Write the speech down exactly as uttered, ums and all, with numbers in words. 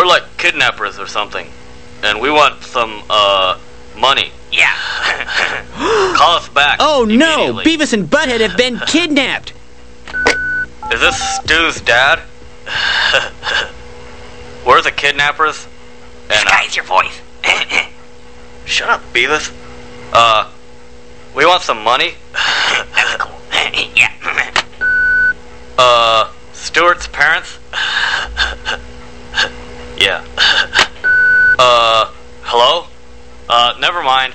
We're like kidnappers or something, and we want some, uh, money. Yeah. Call us back. Oh no! Beavis and Butthead have been kidnapped! Is this Stu's dad? We're the kidnappers. And, uh, Disguise your voice. shut up, Beavis. Uh, we want some money. That's cool. Yeah. Uh, Stuart's parents? Yeah. Uh, hello? Uh, never mind.